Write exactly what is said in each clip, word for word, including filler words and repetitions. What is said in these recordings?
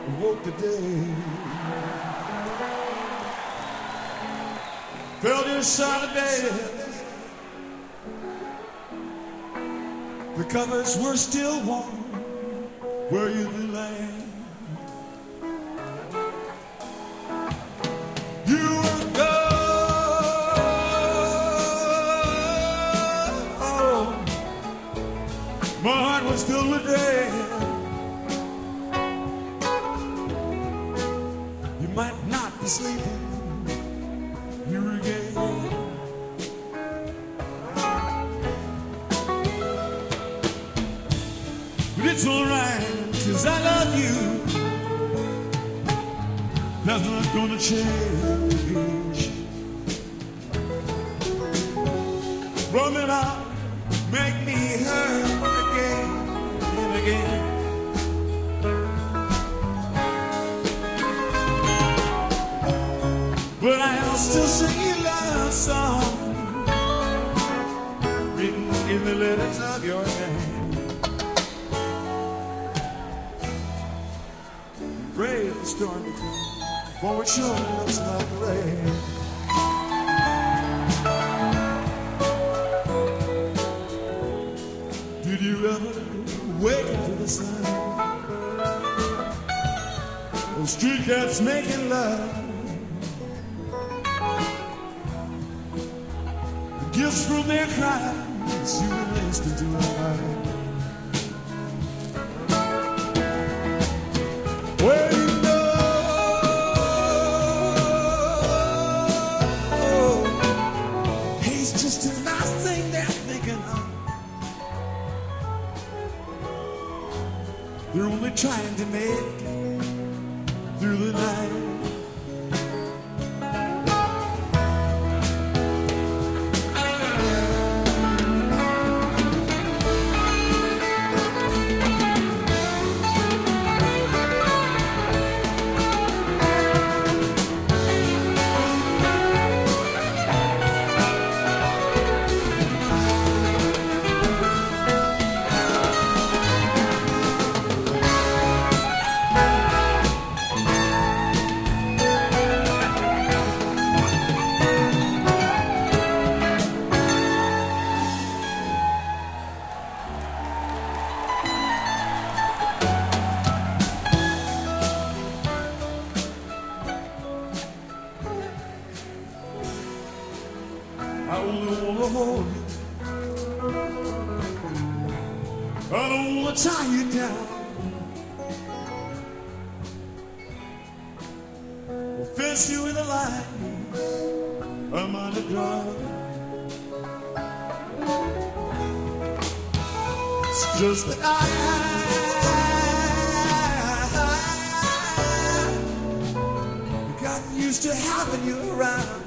Woke the day. Felt inside the bed. The covers were still warm where you'd been laying. You were gone. My heart was filled with dread. You might not be sleeping. You were gay. But it's alright, 'cause I love you. That's not gonna change. Run it out, make me hurt again and again. But I'll still sing your love song, written in the letters of your name. Brave the storm to come, for it sure looks like rain. Did you ever wake up to the sun? Those street cats making love. Gifts from their cries, you were listening to our well, you know, he's just a nice thing they're thinking of. They're only trying to make it through the night. I only wanna hold you. I don't wanna tie you down. Or fence you in the line I'm on the ground. It's just that I got used to having you around.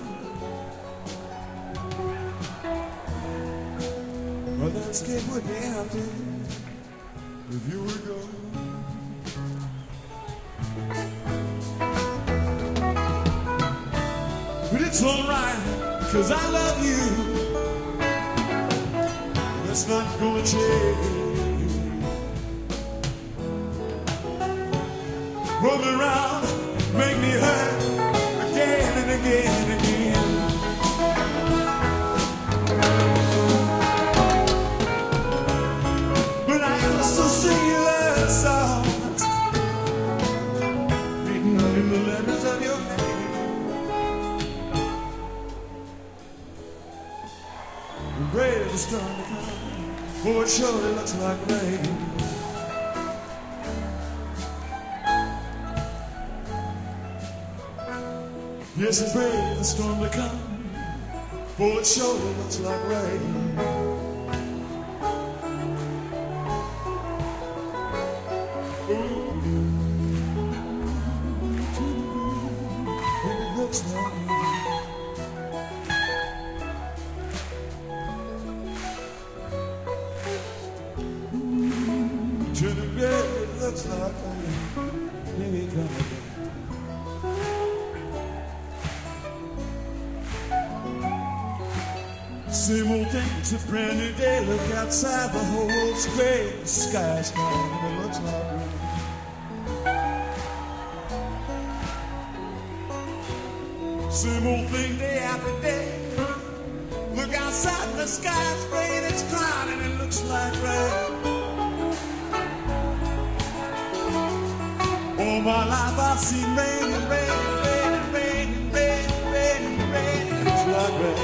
Well, that escape would be empty if you were gone. But it's alright, 'cause I love you. That's not gonna change. Roll me around, make me hurt again and again and again. Sing your love songs, written in the letters of your name. And brave the storm to come, for it surely looks like rain. Yes, and brave the storm to come, for it surely looks like rain. To the grave it looks like rain. Here we come again. Same old thing, it's a brand new day. Look outside, the whole world's gray. The sky's gone and it looks like rain. Same old thing day after day. Look outside, the sky's gray and it's cloudy and it looks like rain. All my life I've seen rain and rain and rain and rain and rain and rain and rain and it looks like rain.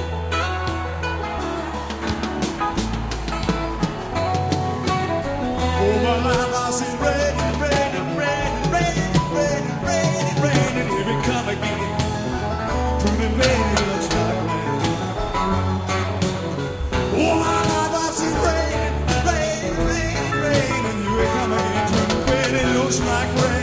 All my life I've seen rain and rain and rain and rain and rain and rain and rain and here it come again. Through the rain it looks like rain. All my life I've seen rain and rain, rain, rain and here it come again. Through the rain it looks like rain.